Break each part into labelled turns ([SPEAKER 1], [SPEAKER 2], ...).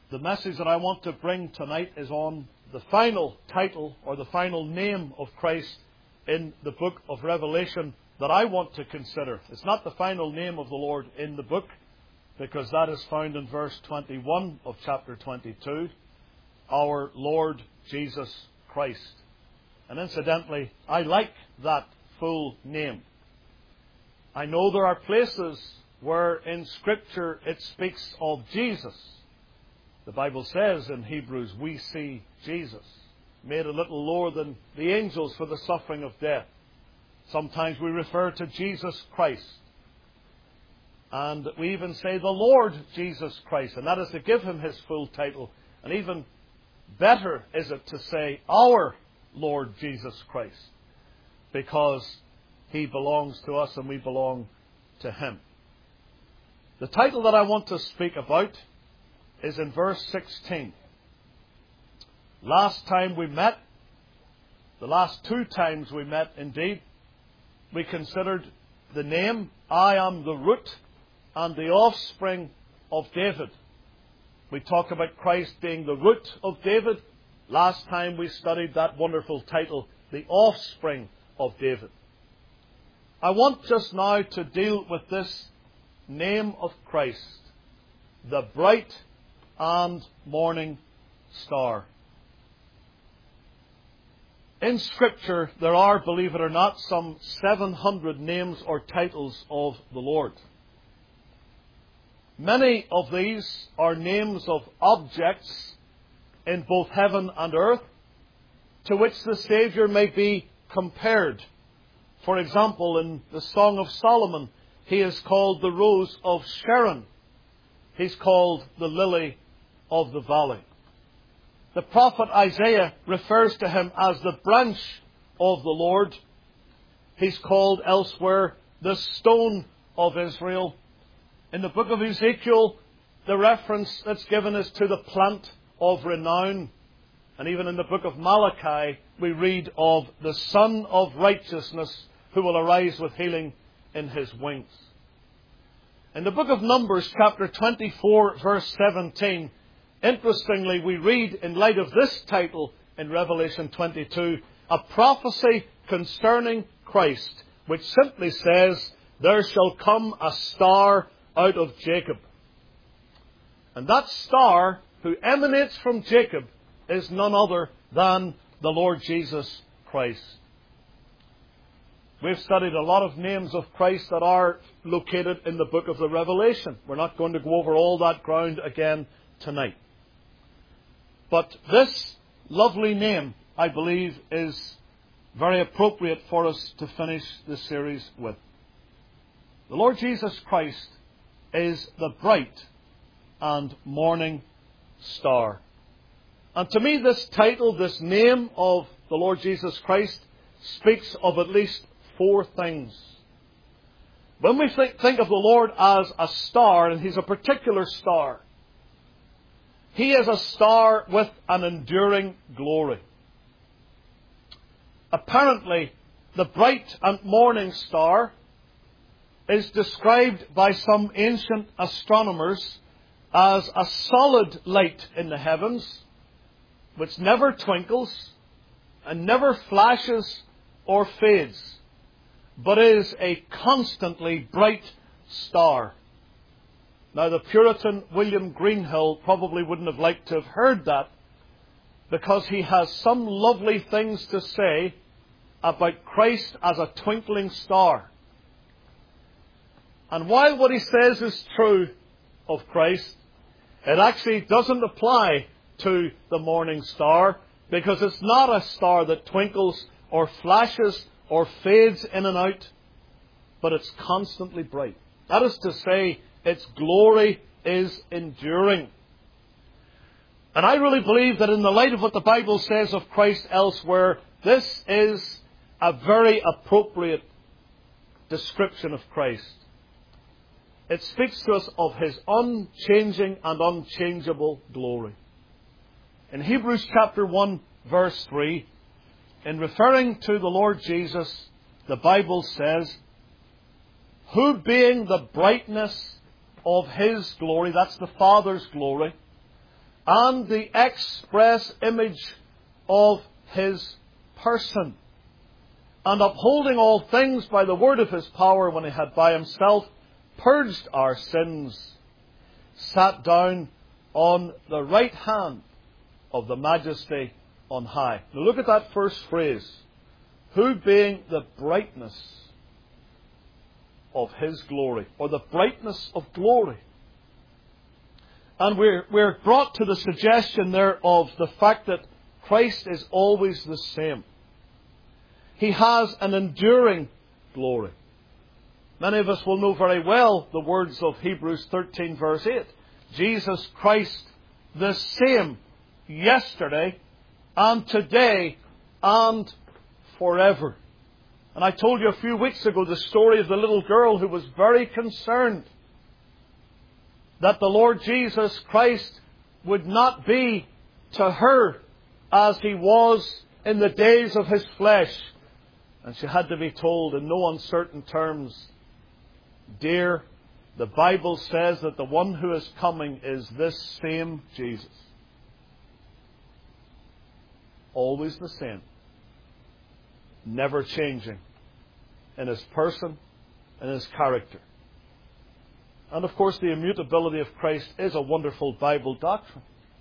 [SPEAKER 1] The message that I want to bring tonight is on the final title or the final name of Christ in the book of Revelation that I want to consider. It's not the final name of the Lord in the book, because that is found in verse 21 of chapter 22, our Lord Jesus Christ. And incidentally, I like that full name. I know there are places where in Scripture it speaks of Jesus. The Bible says in Hebrews, we see Jesus, made a little lower than the angels for the suffering of death. Sometimes we refer to Jesus Christ. And we even say the Lord Jesus Christ. And that is to give him his full title. And even better is it to say our Lord Jesus Christ, because he belongs to us and we belong to him. The title that I want to speak about is in verse 16. Last time we met, the last two times we met indeed, we considered the name, I am the root and the offspring of David. We talked about Christ being the root of David. Last time we studied that wonderful title, the offspring of David. I want just now to deal with this name of Christ, the bright and morning star. In Scripture, there are, believe it or not, some 700 names or titles of the Lord. Many of these are names of objects in both heaven and earth to which the Saviour may be compared. For example, in the Song of Solomon, he is called the Rose of Sharon. He's called the Lily of the Valley. The prophet Isaiah refers to him as the branch of the Lord. He's called elsewhere the stone of Israel. In the book of Ezekiel, the reference that's given is to the plant of renown. And even in the book of Malachi, we read of the Son of Righteousness who will arise with healing in his wings. In the book of Numbers, chapter 24, verse 17, interestingly, we read, in light of this title in Revelation 22, a prophecy concerning Christ, which simply says, there shall come a star out of Jacob. And that star who emanates from Jacob is none other than the Lord Jesus Christ. We've studied a lot of names of Christ that are located in the book of the Revelation. We're not going to go over all that ground again tonight. But this lovely name, I believe, is very appropriate for us to finish this series with. The Lord Jesus Christ is the bright and morning star. And to me, this title, this name of the Lord Jesus Christ, speaks of at least four things. When we think of the Lord as a star, and he's a particular star, he is a star with an enduring glory. Apparently, the bright and morning star is described by some ancient astronomers as a solid light in the heavens, which never twinkles and never flashes or fades, but is a constantly bright star. Now, the Puritan William Greenhill probably wouldn't have liked to have heard that, because he has some lovely things to say about Christ as a twinkling star. And while what he says is true of Christ, it actually doesn't apply to the morning star, because it's not a star that twinkles or flashes or fades in and out, but it's constantly bright. That is to say, its glory is enduring. And I really believe that in the light of what the Bible says of Christ elsewhere, this is a very appropriate description of Christ. It speaks to us of his unchanging and unchangeable glory. In Hebrews chapter 1, verse 3, in referring to the Lord Jesus, the Bible says, who being the brightness of his glory, that's the Father's glory, and the express image of His person, and upholding all things by the word of His power, when He had by Himself purged our sins, sat down on the right hand of the Majesty on high. Now look at that first phrase. Who being the brightness of His glory, or the brightness of glory. And we're brought to the suggestion there of the fact that Christ is always the same. He has an enduring glory. Many of us will know very well the words of Hebrews 13 verse 8. Jesus Christ the same yesterday and today and forever. And I told you a few weeks ago the story of the little girl who was very concerned that the Lord Jesus Christ would not be to her as He was in the days of His flesh. And she had to be told in no uncertain terms, dear, the Bible says that the one who is coming is this same Jesus. Always the same. Never changing in His person and His character. And of course the immutability of Christ is a wonderful Bible doctrine.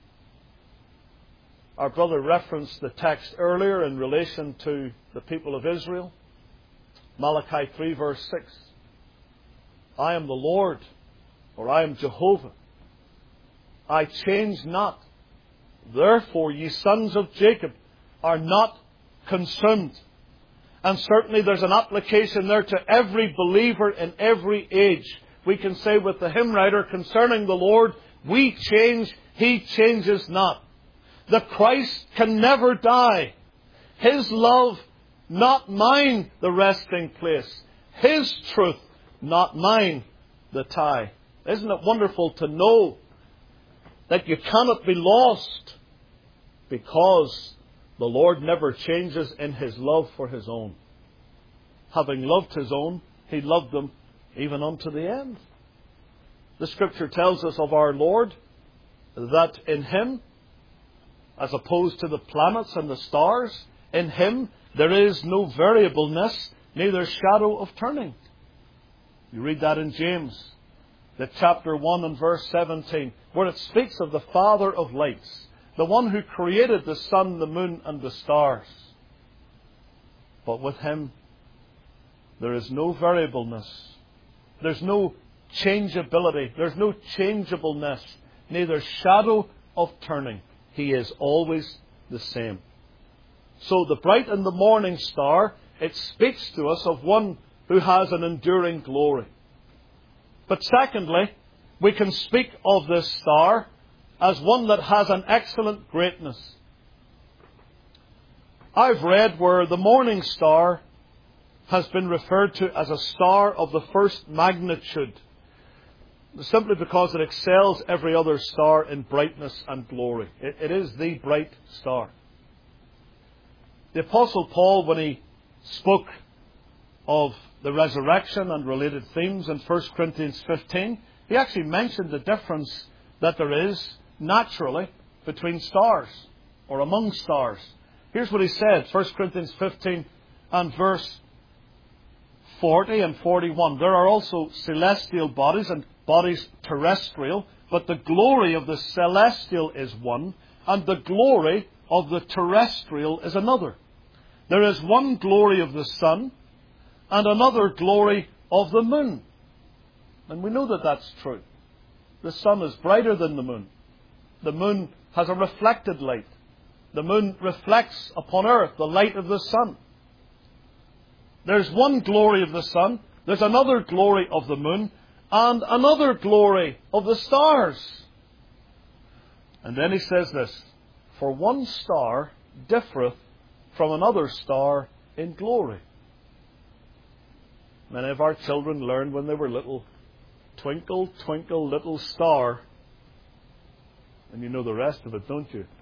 [SPEAKER 1] Our brother referenced the text earlier in relation to the people of Israel. Malachi 3 verse 6. I am the Lord, or I am Jehovah. I change not. Therefore ye sons of Jacob are not consumed. And certainly there's an application there to every believer in every age. We can say with the hymn writer concerning the Lord, we change, He changes not. The Christ can never die. His love, not mine, the resting place. His truth, not mine, the tie. Isn't it wonderful to know that you cannot be lost because the Lord never changes in His love for His own. Having loved His own, He loved them even unto the end. The Scripture tells us of our Lord that in Him, as opposed to the planets and the stars, in Him there is no variableness, neither shadow of turning. You read that in James, the chapter 1 and verse 17, where it speaks of the Father of lights, the one who created the sun, the moon, and the stars. But with Him, there is no variableness. There's no changeability. There's no changeableness. Neither shadow of turning. He is always the same. So the bright and the morning star, it speaks to us of one who has an enduring glory. But secondly, we can speak of this star as one that has an excellent greatness. I've read where the morning star has been referred to as a star of the first magnitude, simply because it excels every other star in brightness and glory. It is the bright star. The Apostle Paul, when he spoke of the resurrection and related themes in 1 Corinthians 15, he actually mentioned the difference that there is naturally between stars or among stars. Here's what he said, 1 Corinthians 15 and verse 40 and 41. There are also celestial bodies and bodies terrestrial, but the glory of the celestial is one, and the glory of the terrestrial is another. There is one glory of the sun, and another glory of the moon. And we know that that's true. The sun is brighter than the moon. The moon has a reflected light. The moon reflects upon earth the light of the sun. There's one glory of the sun, there's another glory of the moon, and another glory of the stars. And then he says this, for one star differeth from another star in glory. Many of our children learned when they were little, twinkle, twinkle, little star. And you know the rest of it, don't you?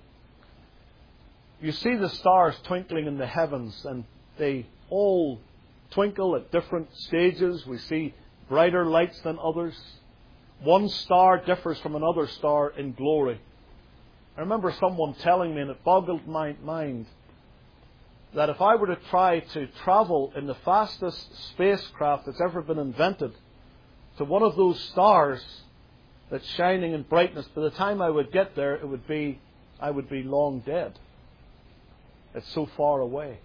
[SPEAKER 1] You see the stars twinkling in the heavens, and they all twinkle at different stages. We see brighter lights than others. One star differs from another star in glory. I remember someone telling me, and it boggled my mind, that if I were to try to travel in the fastest spacecraft that's ever been invented to one of those stars that's shining in brightness, by the time I would get there, I would be long dead. It's so far away.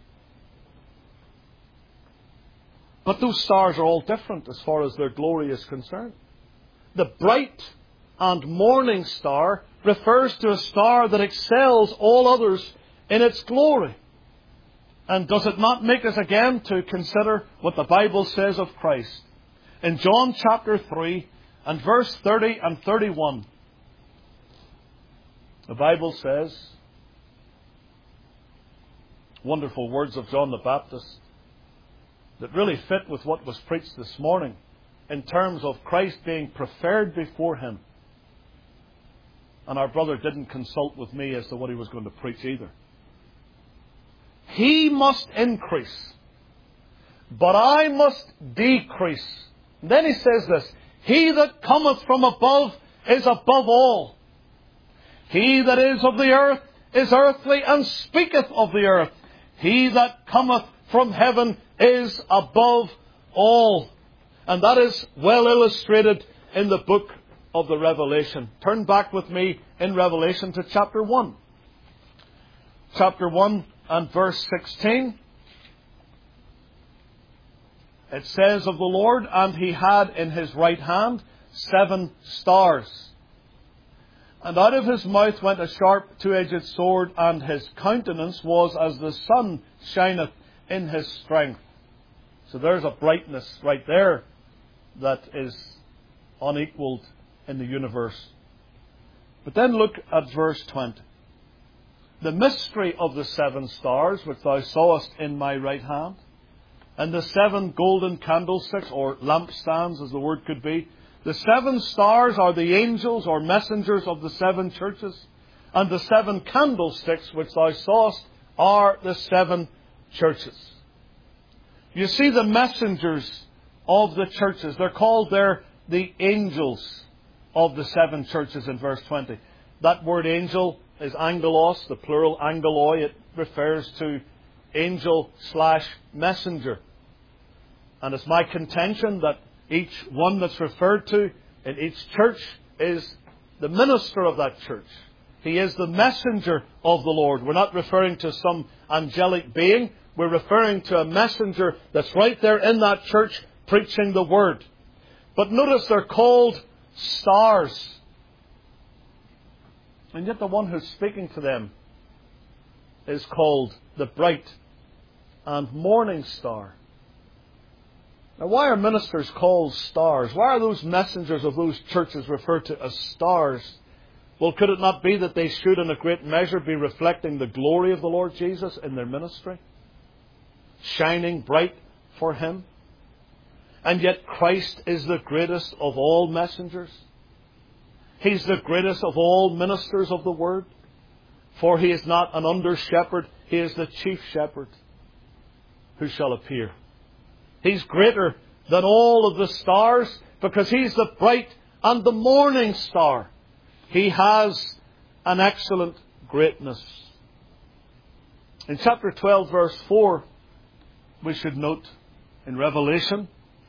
[SPEAKER 1] But those stars are all different as far as their glory is concerned. The bright and morning star refers to a star that excels all others in its glory. And does it not make us again to consider what the Bible says of Christ? In John chapter 3 and verse 30 and 31, the Bible says, wonderful words of John the Baptist that really fit with what was preached this morning in terms of Christ being preferred before Him. And our brother didn't consult with me as to what he was going to preach either. He must increase, but I must decrease. And then he says this, He that cometh from above is above all. He that is of the earth is earthly, and speaketh of the earth. He that cometh from heaven is above all. And that is well illustrated in the book of the Revelation. Turn back with me in Revelation to chapter 1. Chapter 1 and verse 16. It says of the Lord, and He had in His right hand 7 stars. And out of His mouth went a sharp two-edged sword, and His countenance was as the sun shineth in His strength. So there's a brightness right there that is unequaled in the universe. But then look at verse 20. The mystery of the 7 stars which thou sawest in my right hand, and the 7 golden candlesticks, or lampstands as the word could be. The 7 stars are the angels or messengers of the 7 churches, and the 7 candlesticks which thou sawest are the 7 churches. You see the messengers of the churches. They're called there the angels of the 7 churches in verse 20. That word angel is angelos, the plural angeloi. It refers to angel/messenger. And it's my contention that each one that's referred to in each church is the minister of that church. He is the messenger of the Lord. We're not referring to some angelic being. We're referring to a messenger that's right there in that church preaching the word. But notice they're called stars. And yet the one who's speaking to them is called the bright and morning star. Now, why are ministers called stars? Why are those messengers of those churches referred to as stars? Well, could it not be that they should in a great measure be reflecting the glory of the Lord Jesus in their ministry? Shining bright for Him? And yet Christ is the greatest of all messengers. He's the greatest of all ministers of the Word. For He is not an under-shepherd. He is the chief shepherd who shall appear. He's greater than all of the stars because He's the bright and the morning star. He has an excellent greatness. In chapter 12, verse 4, we should note in Revelation,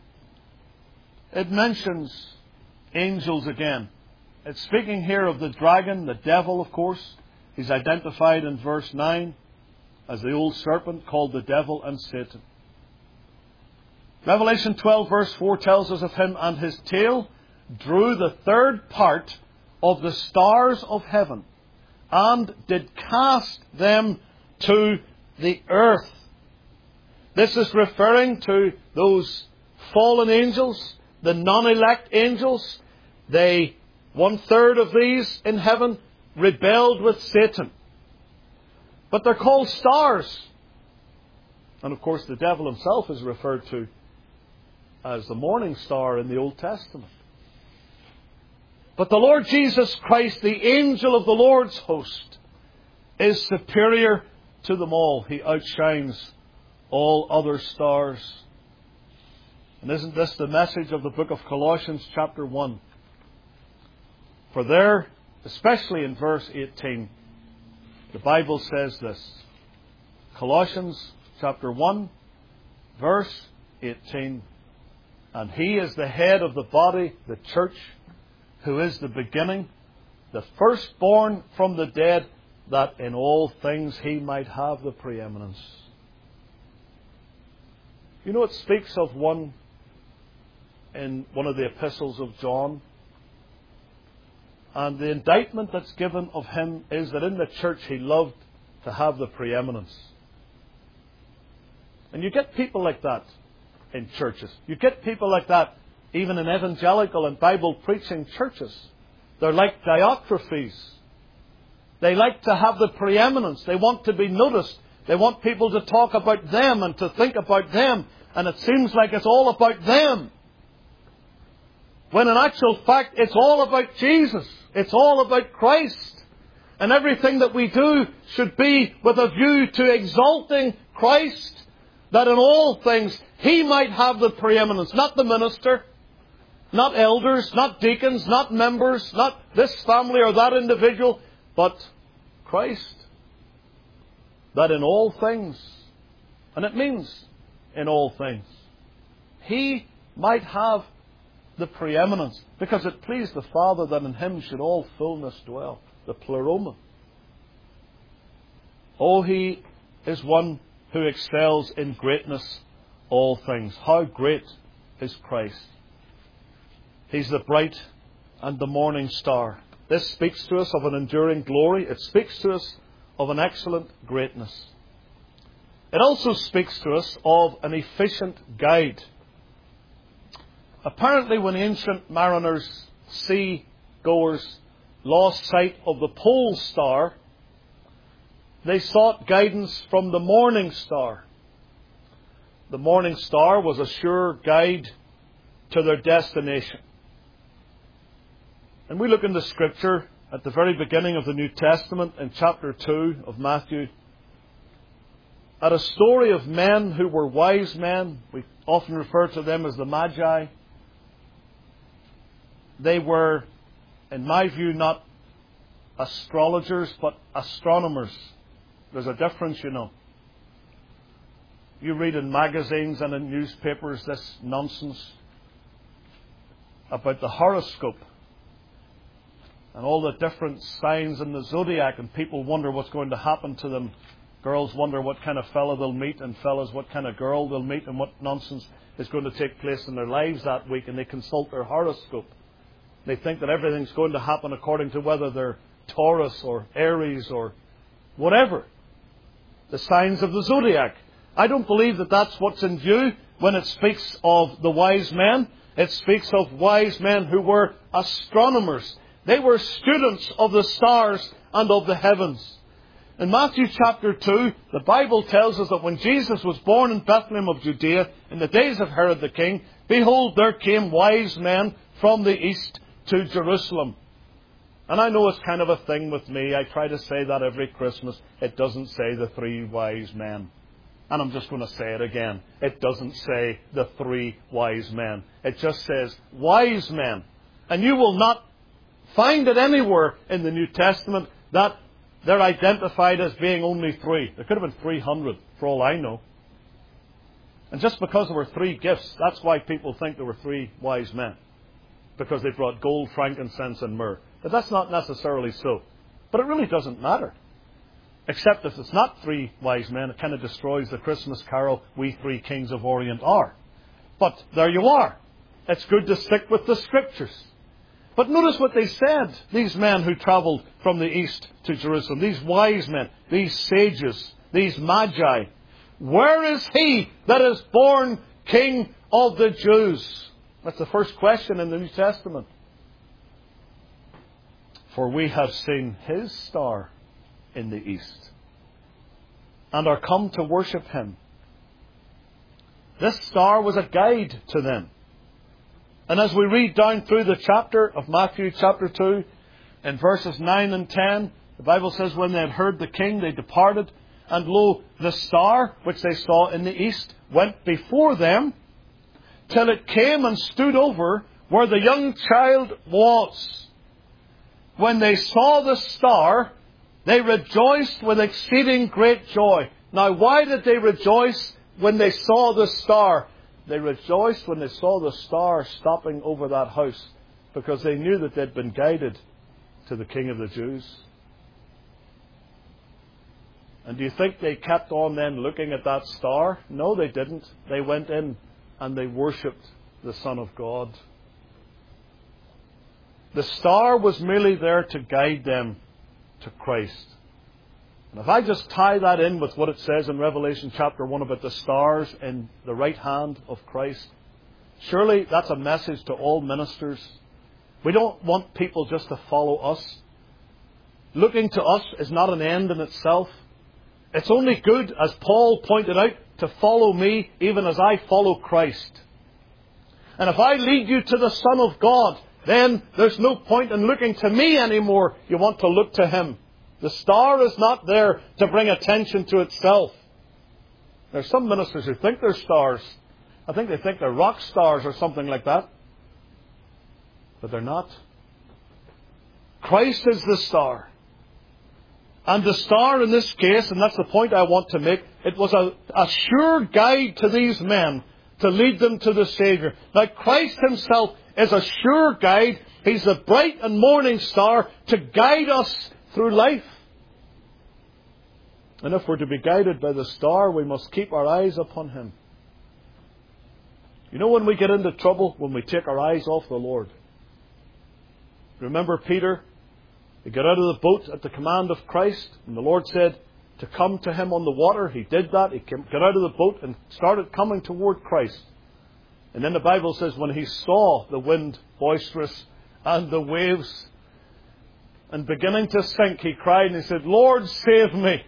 [SPEAKER 1] it mentions angels again. It's speaking here of the dragon, the devil, of course. He's identified in verse 9 as the old serpent called the devil and Satan. Revelation 12 verse 4 tells us of him, and his tail drew the 3rd part of the stars of heaven, and did cast them to the earth. This is referring to those fallen angels, the non-elect angels. 1/3 of these in heaven rebelled with Satan. But they're called stars. And of course the devil himself is referred to as the morning star in the Old Testament. But the Lord Jesus Christ, the angel of the Lord's host, is superior to them all. He outshines all other stars. And isn't this the message of the book of Colossians chapter 1? For there especially in verse 18, the Bible says this. Colossians chapter 1, verse 18. And He is the head of the body, the church, who is the beginning, the firstborn from the dead, that in all things He might have the preeminence. You know, it speaks of one in one of the epistles of John. And the indictment that's given of Him is that in the church He loved to have the preeminence. And you get people like that in churches. You get people like that even in evangelical and Bible preaching churches. They're like Diotrephes. They like to have the preeminence. They want to be noticed. They want people to talk about them and to think about them. And it seems like it's all about them. When in actual fact, it's all about Jesus. It's all about Christ. And everything that we do should be with a view to exalting Christ, that in all things He might have the preeminence. Not the minister, not elders, not deacons, not members, not this family or that individual, but Christ. That in all things, and it means in all things, He might have the preeminence, because it pleased the Father that in Him should all fullness dwell. The pleroma. Oh, He is one who excels in greatness all things. How great is Christ? He's the bright and the morning star. This speaks to us of an enduring glory. It speaks to us of an excellent greatness. It also speaks to us of an efficient guide. Apparently, when ancient mariners, sea-goers, lost sight of the pole star, they sought guidance from the morning star. The morning star was a sure guide to their destination. And we look in the Scripture at the very beginning of the New Testament, in chapter 2 of Matthew, at a story of men who were wise men. We often refer to them as the Magi. They were, in my view, not astrologers, but astronomers. There's a difference, you know. You read in magazines and in newspapers this nonsense about the horoscope and all the different signs in the zodiac, and people wonder what's going to happen to them. Girls wonder what kind of fella they'll meet, and fellas what kind of girl they'll meet, and what nonsense is going to take place in their lives that week, and they consult their horoscope. They think that everything's going to happen according to whether they're Taurus or Aries or whatever. The signs of the zodiac. I don't believe that that's what's in view when it speaks of the wise men. It speaks of wise men who were astronomers. They were students of the stars and of the heavens. In Matthew chapter 2, the Bible tells us that when Jesus was born in Bethlehem of Judea, in the days of Herod the king, behold, there came wise men from the east to Jerusalem. And I know it's kind of a thing with me. I try to say that every Christmas. It doesn't say the three wise men. And I'm just going to say it again. It doesn't say the three wise men. It just says wise men. And you will not find it anywhere in the New Testament that they're identified as being only three. There could have been 300, for all I know. And just because there were three gifts, that's why people think there were three wise men. Because they brought gold, frankincense, and myrrh. But that's not necessarily so. But it really doesn't matter. Except if it's not three wise men, it kind of destroys the Christmas carol, We Three Kings of Orient Are. But there you are. It's good to stick with the Scriptures. But notice what they said, these men who travelled from the east to Jerusalem, these wise men, these sages, these magi. Where is He that is born King of the Jews? That's the first question in the New Testament. For we have seen His star in the east, and are come to worship Him. This star was a guide to them. And as we read down through the chapter of Matthew chapter 2, in verses 9 and 10, the Bible says, when they had heard the king, they departed, and lo, the star which they saw in the east went before them, till it came and stood over where the young child was. when they saw the star, they rejoiced with exceeding great joy. Now, why did they rejoice when they saw the star? They rejoiced when they saw the star stopping over that house, because they knew that they'd been guided to the King of the Jews. And do you think they kept on then looking at that star? No, they didn't. They went in and they worshipped the Son of God. The star was merely there to guide them to Christ. And if I just tie that in with what it says in Revelation chapter 1 about the stars in the right hand of Christ, surely that's a message to all ministers. We don't want people just to follow us. Looking to us is not an end in itself. It's only good, as Paul pointed out, to follow me even as I follow Christ. And if I lead you to the Son of God, then there's no point in looking to me anymore. You want to look to Him. The star is not there to bring attention to itself. There's some ministers who think they're stars. I think they think they're rock stars or something like that. But they're not. Christ is the star. And the star in this case, and that's the point I want to make, it was a sure guide to these men to lead them to the Saviour. Now, Christ Himself is a sure guide. He's the bright and morning star to guide us through life. And if we're to be guided by the star, we must keep our eyes upon Him. You know when we get into trouble? When we take our eyes off the Lord. Remember Peter? He got out of the boat at the command of Christ, and the Lord said to come to Him on the water. He did that. He got out of the boat and started coming toward Christ. And then the Bible says when he saw the wind boisterous and the waves and beginning to sink, he cried and he said, "Lord, save me."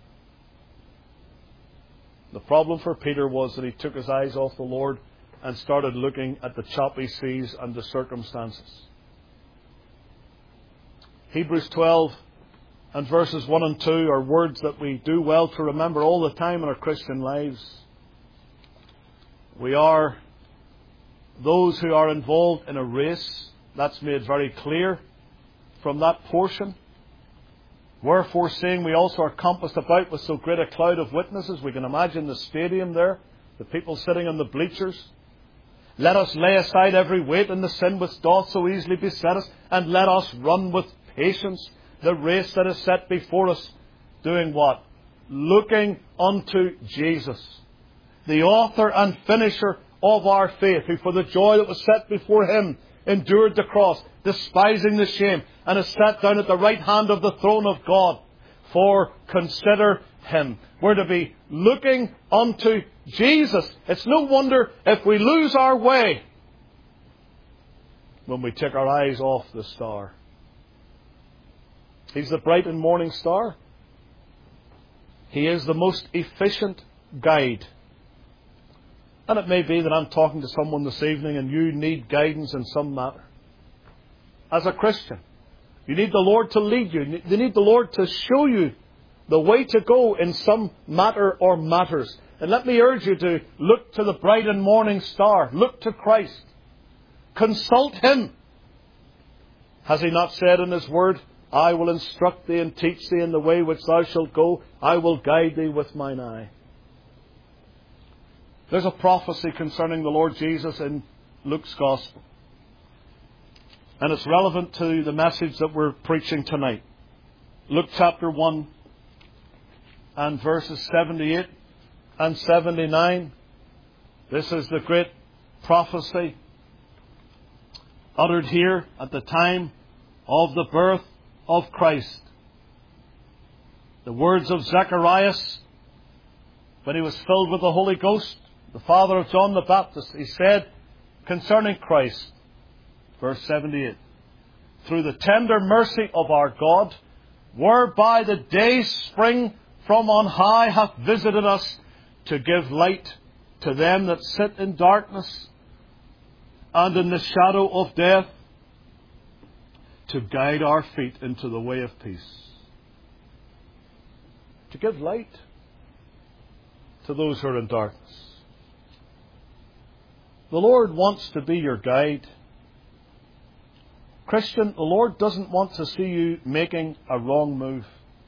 [SPEAKER 1] The problem for Peter was that he took his eyes off the Lord and started looking at the choppy seas and the circumstances. Hebrews 12 and verses 1 and 2 are words that we do well to remember all the time in our Christian lives. We are those who are involved in a race. That's made very clear from that portion. Wherefore, seeing we also are compassed about with so great a cloud of witnesses, we can imagine the stadium there, the people sitting on the bleachers. Let us lay aside every weight and the sin which doth so easily beset us, and let us run with patience the race that is set before us. Doing what? Looking unto Jesus, the author and finisher of our faith, who for the joy that was set before Him endured the cross, despising the shame, and is sat down at the right hand of the throne of God. For consider Him. We're to be looking unto Jesus. It's no wonder if we lose our way when we take our eyes off the star. He's the bright and morning star. He is the most efficient guide. And it may be that I'm talking to someone this evening and you need guidance in some matter. As a Christian, you need the Lord to lead you. You need the Lord to show you the way to go in some matter or matters. And let me urge you to look to the bright and morning star. Look to Christ. Consult Him. Has He not said in His Word, I will instruct thee and teach thee in the way which thou shalt go. I will guide thee with mine eye. There's a prophecy concerning the Lord Jesus in Luke's Gospel. And it's relevant to the message that we're preaching tonight. Luke chapter 1 and verses 78 and 79. This is the great prophecy uttered here at the time of the birth of Christ. The words of Zacharias when he was filled with the Holy Ghost, the father of John the Baptist. He said concerning Christ, verse 78, through the tender mercy of our God, whereby the day spring from on high hath visited us, to give light to them that sit in darkness and in the shadow of death, to guide our feet into the way of peace. To give light to those who are in darkness. The Lord wants to be your guide. Christian, the Lord doesn't want to see you making a wrong move.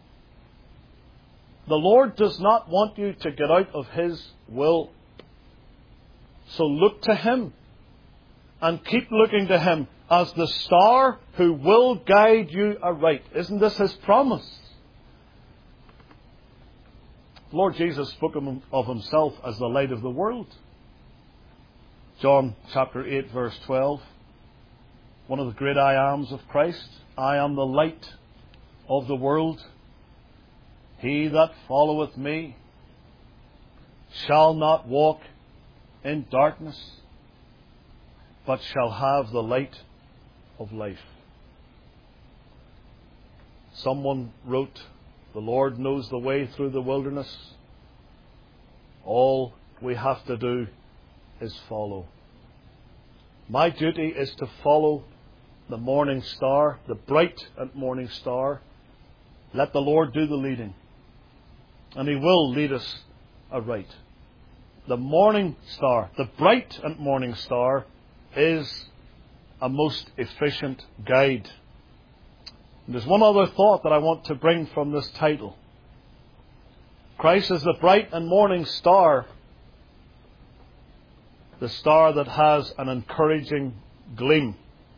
[SPEAKER 1] The Lord does not want you to get out of His will. So look to Him and keep looking to Him as the star who will guide you aright. Isn't this His promise? The Lord Jesus spoke of Himself as the light of the world. John chapter 8 verse 12. One of the great I ams of Christ. I am the light of the world. He that followeth me shall not walk in darkness, but shall have the light of life. Someone wrote, the Lord knows the way through the wilderness. All we have to do is follow. My duty is to follow the morning star, the bright and morning star. Let the Lord do the leading. And He will lead us aright. The morning star, the bright and morning star, is a most efficient guide. And there's one other thought that I want to bring from this title. Christ is the bright and morning star, the star that has an encouraging gleam.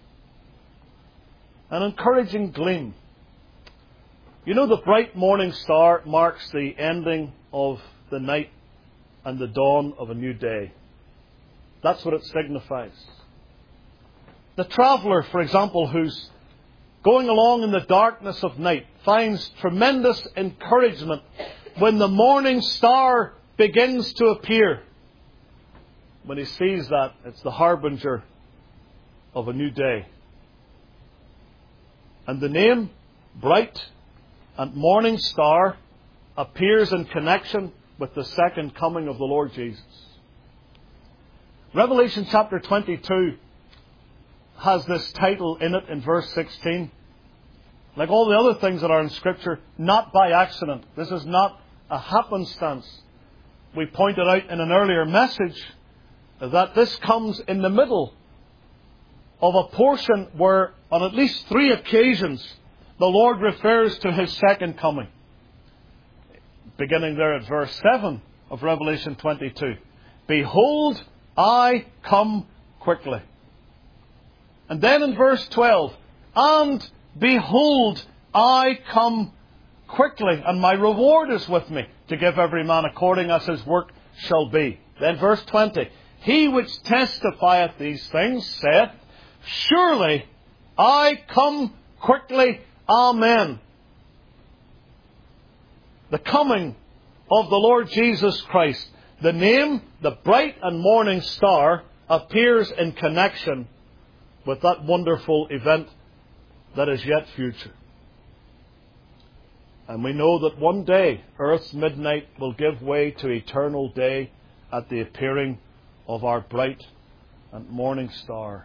[SPEAKER 1] An encouraging gleam. You know, the bright morning star marks the ending of the night and the dawn of a new day. That's what it signifies. The traveller, for example, who's going along in the darkness of night, finds tremendous encouragement when the morning star begins to appear. When he sees that, it's the harbinger of a new day. And the name, bright and morning star, appears in connection with the second coming of the Lord Jesus. Revelation chapter 22 has this title in it in verse 16. Like all the other things that are in Scripture, not by accident. This is not a happenstance. We pointed out in an earlier message that this comes in the middle of a portion where on at least 3 occasions the Lord refers to His second coming. Beginning there at verse 7 of Revelation 22. Behold, I come quickly. And then in verse 12. And behold, I come quickly, and my reward is with me, to give every man according as his work shall be. Then verse 20. He which testifieth these things saith, surely I come quickly. Amen. The coming of the Lord Jesus Christ, the name, the bright and morning star, appears in connection with that wonderful event that is yet future. And we know that one day earth's midnight will give way to eternal day at the appearing of our bright and morning star.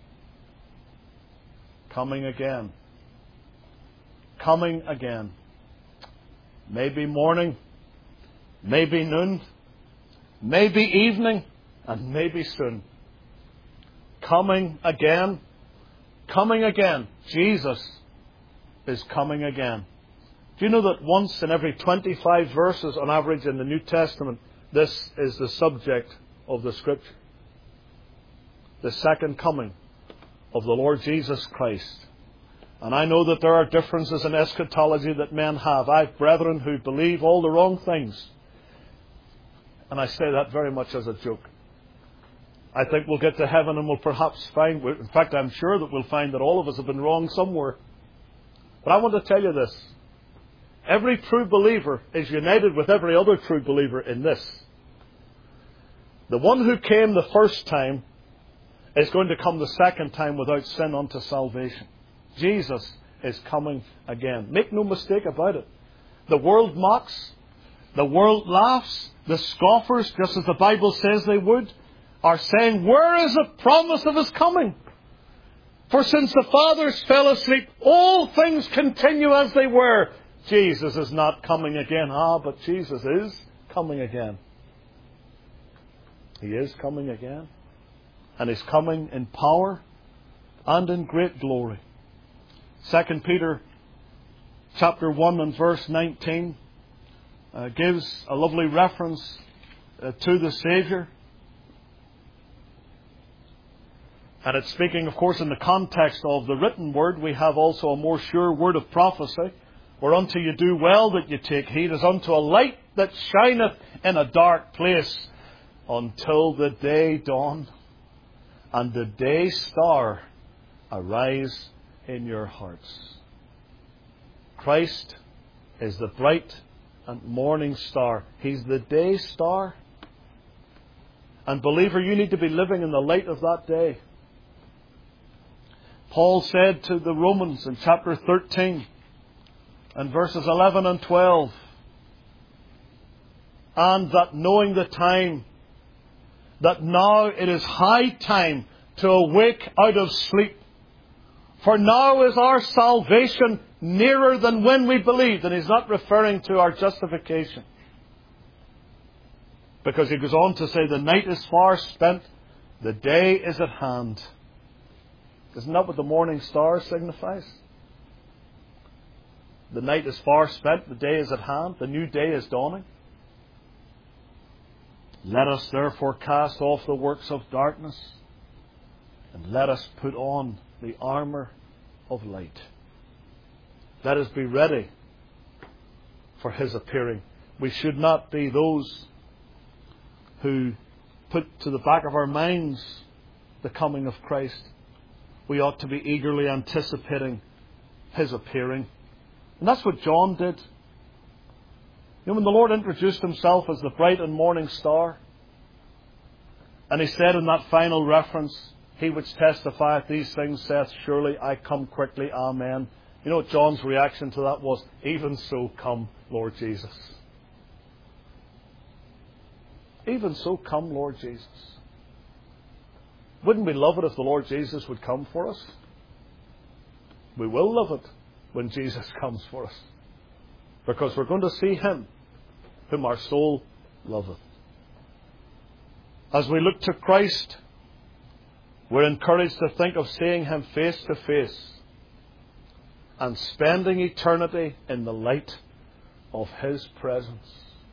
[SPEAKER 1] Coming again. Coming again. Maybe morning, maybe noon, maybe evening, and maybe soon. Coming again. Coming again. Jesus is coming again. Do you know that once in every 25 verses on average in the New Testament, this is the subject of the Scripture? The second coming of the Lord Jesus Christ. And I know that there are differences in eschatology that men have. I have brethren who believe all the wrong things. And I say that very much as a joke. I think we'll get to heaven and we'll perhaps find, in fact I'm sure that we'll find that all of us have been wrong somewhere. But I want to tell you this. Every true believer is united with every other true believer in this. The one who came the first time is going to come the second time without sin unto salvation. Jesus is coming again. Make no mistake about it. The world mocks. The world laughs. The scoffers, just as the Bible says they would, are saying, where is the promise of His coming? For since the fathers fell asleep, all things continue as they were. Jesus is not coming again. But Jesus is coming again. He is coming again. And He's coming in power and in great glory. 2 Peter chapter 1 and verse 19 gives a lovely reference to the Saviour. And it's speaking, of course, in the context of the written word. We have also a more sure word of prophecy. Whereunto you do well that you take heed, as unto a light that shineth in a dark place, until the day dawn and the day star arise in your hearts. Christ is the bright and morning star. He's the day star. And believer, you need to be living in the light of that day. Paul said to the Romans in chapter 13 and verses 11 and 12, and that knowing the time, that now it is high time to awake out of sleep. For now is our salvation nearer than when we believed. And he's not referring to our justification, because he goes on to say, the night is far spent, the day is at hand. Isn't that what the morning star signifies? The night is far spent, the day is at hand, the new day is dawning. Let us therefore cast off the works of darkness, and let us put on the armour of light. Let us be ready for His appearing. We should not be those who put to the back of our minds the coming of Christ. We ought to be eagerly anticipating His appearing. And that's what John did. You know, when the Lord introduced Himself as the bright and morning star, and He said in that final reference, He which testifieth these things saith, surely I come quickly, amen. You know what John's reaction to that was? Even so come, Lord Jesus. Even so come, Lord Jesus. Wouldn't we love it if the Lord Jesus would come for us? We will love it when Jesus comes for us, because we're going to see Him whom our soul loveth. As we look to Christ, we're encouraged to think of seeing Him face to face and spending eternity in the light of His presence.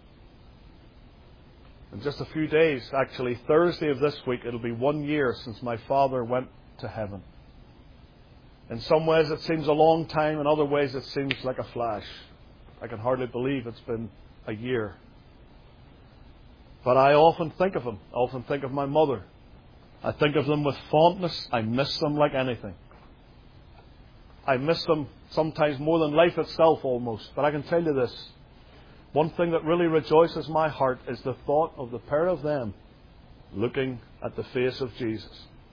[SPEAKER 1] In just a few days, actually Thursday of this week, it'll be 1 year since my father went to heaven. In some ways it seems a long time, in other ways it seems like a flash. I can hardly believe it's been a year. But I often think of him. I often think of my mother. I think of them with fondness. I miss them like anything. I miss them sometimes more than life itself almost. But I can tell you this. One thing that really rejoices my heart is the thought of the pair of them looking at the face of Jesus.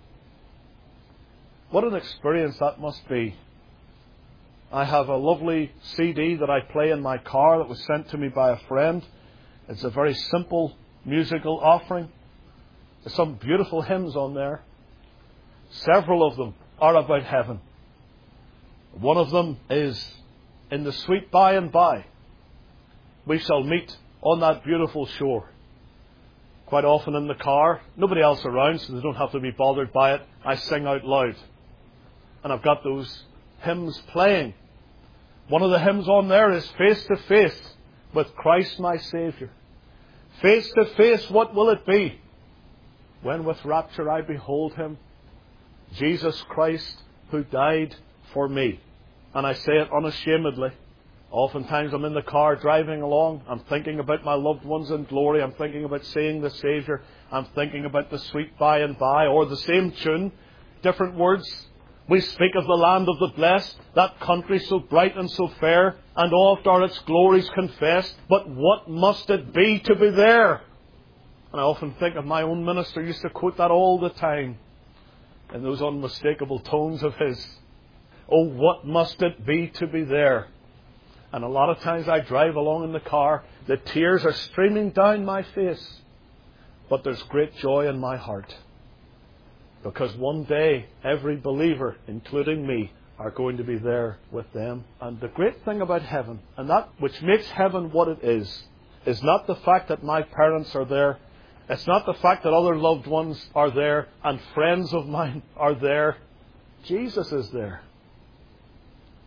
[SPEAKER 1] What an experience that must be. I have a lovely CD that I play in my car that was sent to me by a friend. It's a very simple musical offering. There's some beautiful hymns on there. Several of them are about heaven. One of them is, in the sweet by and by, we shall meet on that beautiful shore. Quite often in the car, nobody else around, so they don't have to be bothered by it. I sing out loud. And I've got those hymns playing. One of the hymns on there is Face to Face with Christ my Saviour. Face to face, what will it be? When with rapture I behold Him, Jesus Christ who died for me. And I say it unashamedly. Oftentimes I'm in the car driving along. I'm thinking about my loved ones in glory. I'm thinking about seeing the Saviour. I'm thinking about the sweet by and by, or the same tune, different words. We speak of the land of the blessed, that country so bright and so fair, and oft are its glories confessed. But what must it be to be there? And I often think of my own minister used to quote that all the time in those unmistakable tones of his. Oh, what must it be to be there? And a lot of times I drive along in the car, the tears are streaming down my face, but there's great joy in my heart. Because one day, every believer, including me, are going to be there with them. And the great thing about heaven, and that which makes heaven what it is not the fact that my parents are there. It's not the fact that other loved ones are there and friends of mine are there. Jesus is there.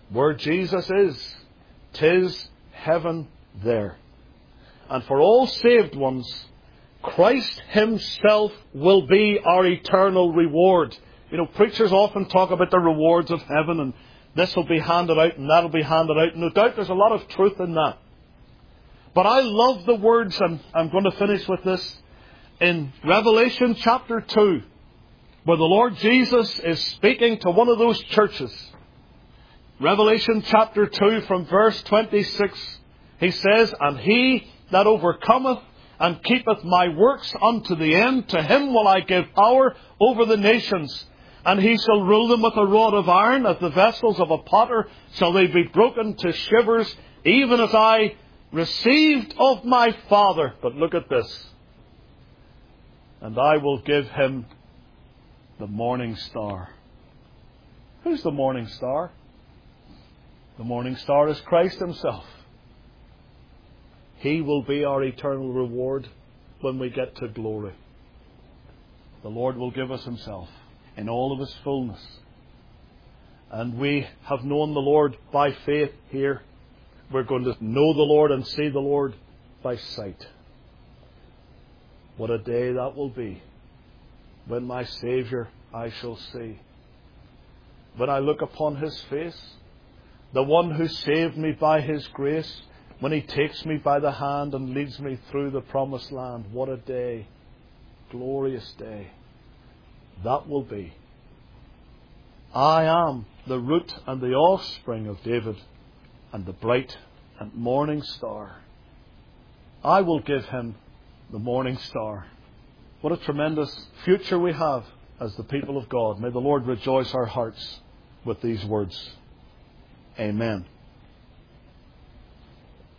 [SPEAKER 1] Where Jesus is, 'tis heaven there. And for all saved ones, Christ Himself will be our eternal reward. You know, preachers often talk about the rewards of heaven, and this will be handed out and that will be handed out. No doubt there's a lot of truth in that. But I love the words, and I'm going to finish with this, in Revelation chapter 2, where the Lord Jesus is speaking to one of those churches. Revelation chapter 2 from verse 26, He says, "And he that overcometh and keepeth my works unto the end, to him will I give power over the nations. And he shall rule them with a rod of iron, as the vessels of a potter shall they be broken to shivers, even as I received of my Father." But look at this. "And I will give him the morning star." Who's the morning star? The morning star is Christ Himself. He will be our eternal reward when we get to glory. The Lord will give us Himself in all of His fullness. And we have known the Lord by faith here. We're going to know the Lord and see the Lord by sight. What a day that will be, when my Saviour I shall see. When I look upon His face, the one who saved me by His grace, when He takes me by the hand and leads me through the promised land. What a day, glorious day that will be. I am the root and the offspring of David, and the bright and morning star. I will give him the morning star. What a tremendous future we have as the people of God. May the Lord rejoice our hearts with these words. Amen.